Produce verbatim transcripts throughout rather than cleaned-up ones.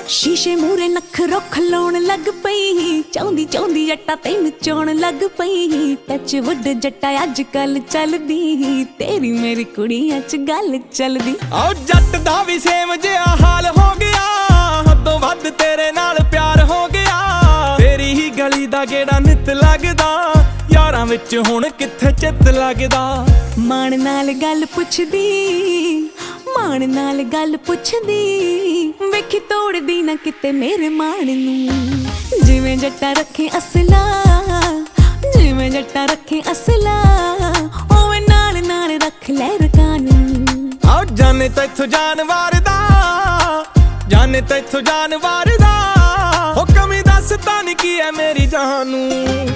शीशे मूरे नखरो खलोण लग पई, चाहुंदी चाहुंदी जट्टा तैनूं चोण लग पई। टच वुड जट्टा अज कल चलदी, तेरी मेरी कुड़ियां च गल चलदी। ओ जट दा भी सेम जिहा हाल हो गया, हदों वध तेरे नाल प्यार हो गया। तेरी ही गली दा गेड़ा नित लगदा, यारां विच हुण कित्थे चित लगदा। मान नाल गल पुछदी, मान नाल गल पुछदी, वेखी तोड़दी ना किते मेरे मान नूं। जिवें जट्टा रखे असला, जिवें जट्टा रखे असला, ओवें नाल नाल रख ले रकान नूं। आओ जाने तैथों जानवर दा, जाने तैथों जानवर दा, हो कमी दस तां की है मेरी जान नूं।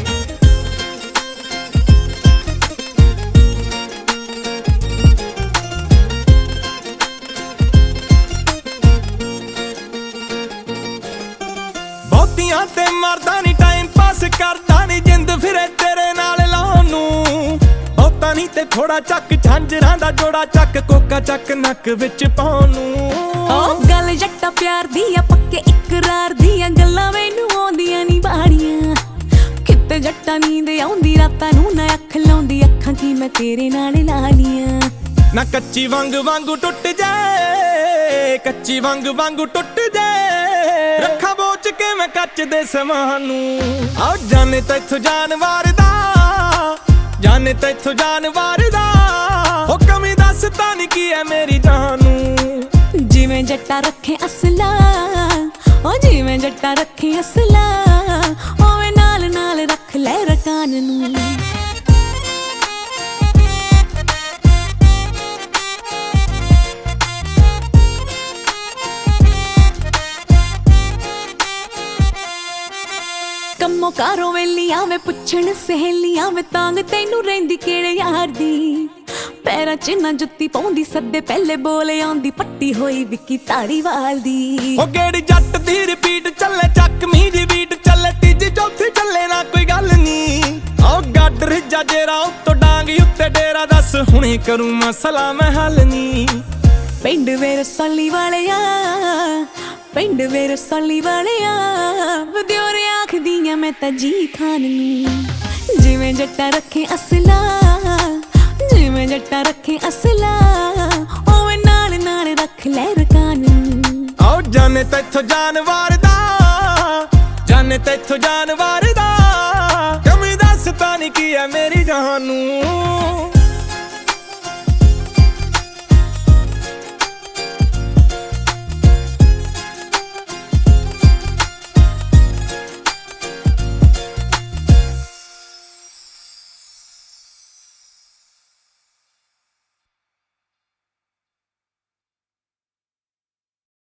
ਬਹੁਤੀਆਂ ਤੇ ਮਰਦਾ ਨੀ ਟਾਈਮ ਪਾਸ ਕਰਦਾ ਨੀ, ਜਿੰਦ ਫਿਰੇ ਤੇਰੇ ਨਾਲ ਲਾਉਣ ਨੂੰ। ਬਹੁਤਾ ਨੀ ਤੇ ਥੋੜਾ ਚੱਕ ਝਾਂਜਰਾਂ ਦਾ ਜੋੜਾ ਚੱਕ, ਕੋਕਾ ਚੱਕ ਨੱਕ ਵਿੱਚ ਪਾਉਣ ਨੂੰ। ਓ ਗੱਲ ਜੱਟਾ ਪਿਆਰ ਦੀ ਆ, ਪੱਕੇ ਇਕਰਾਰ ਦੀਆਂ ਗੱਲਾਂ ਮੈਨੂੰ ਆਉਂਦੀਆਂ ਨੀ ਬਾੜੀਆਂ। ਕਿਤੇ ਜੱਟਾ ਨੀਂਦ ਆਉਂਦੀ ਰਾਤਾਂ ਨੂੰ ਨਾ ਅੱਖ ਲਾਉਂਦੀ, ਅੱਖਾਂ ਕੀ ਮੈਂ ਤੇਰੇ ਨਾਲ ਲਾ ਲੀਆਂ। ਨਾ ਕੱਚੀ ਵਾਂਗ ਵਾਂਗੂ ਟੁੱਟ ਜਾਏ, ਕੱਚੀ ਵਾਂਗ ਵਾਂਗੂ ਟੁੱਟ ਜਾਏ, ਰੱਖਾਂ ਬੋਚ ਕੇ ਮੈਂ ਕੱਚ ਦੇ ਸਮਾਨ ਨੂੰ। ਆਓ ਜਾਨੇ ਤੈਥੋਂ ਜਾਨਵਰ ਦਾ, ਜਾਨੇ ਤੈਥੋਂ ਜਾਨਵਰ ਦਾ, ਹੋ ਕਮੀ ਦੱਸ ਤਾਂ ਨੀ ਕੀ ਹੈ ਮੇਰੀ ਜਾਨ ਨੂੰ। ਜਿਵੇਂ ਜੱਟਾ ਰੱਖੇ ਅਸਲਾ, ਓ ਜਿਵੇਂ ਜੱਟਾ ਰੱਖੇ ਅਸਲਾ, ਓਵੇਂ ਨਾਲ ਨਾਲ ਰੱਖ ਲੈ ਰਕਾਨ ਨੂੰ। ਕੰਮੋਂ ਕਾਰੋਂ ਵੇਲੀਆਂ ਵੇ ਪੁੱਛਣ ਸਹੇਲੀਆਂ ਵੇ, ਤਾਂਗ ਤੈਨੂੰ ਰਹਿੰਦੀ ਕਿਹੜੇ ਯਾਰ ਦੀ। ਪੈਰਾਂ 'ਚ ਨਾ ਜੁੱਤੀ ਪਾਉਂਦੀ, ਸੱਦੇ ਪਹਿਲੇ ਬੋਲ ਆਉਂਦੀ, ਪੱਟੀ ਹੋਈ ਵਿੱਕੀ ਧਾਰੀਵਾਲ ਦੀ। ਹੋ ਗੇੜੀ ਜੱਟ ਦੀ ਰਿਪੀਟ ਚੱਲੇ, ਚੱਕ ਮੀ ਦੀ ਬੀਟ ਚੱਲੇ, ਤੀਜੀ ਚੌਥੀ ਚੱਲੇ ਨਾ ਕੋਈ ਗੱਲ ਨੀ। ਆਓ ਗੱਡ ਰਿਜਾ ਜੇਰਾ ਉੱਤੋਂ ਡਾਂਗ ਉੱਤੇ ਡੇਰਾ, ਦੱਸ ਹੁਣੇ ਕਰੂੰ ਮਸਲਾ ਮੈਂ ਹੱਲ ਨੀ। ਪਿੰਡ ਵੇ ਰਸੌਲੀ ਵਾਲਿਆ, ਪਿੰਡ ਵੇ ਰਸੌਲੀ ਵਾਲਿਆ, ਵਦਿਓਰੇ ਆਖਦੀਆਂ ਮੈਂ ਤਾਂ ਜੀ ਖਾਨ ਨੂੰ। ਜਿਵੇਂ ਜੱਟਾ ਰੱਖੇ ਅਸਲਾ, ਜਿਵੇਂ ਜੱਟਾ ਰੱਖੇ ਅਸਲਾ, ਓਵੇਂ ਨਾਲ ਨਾਲ ਰੱਖ ਲੈ ਰਕਾਨ ਨੂੰ। ਆਓ ਜਾਨੇ ਤੈਥੋਂ ਜਾਨਵਰ ਦਾ, ਜਾਨੇ ਤੈਥੋਂ ਜਾਨਵਰ ਦਾ, ਕਮੀ ਦੱਸ ਤਾਂ ਨੀ ਕੀ ਹੈ ਮੇਰੀ ਜਾਨ ਨੂੰ।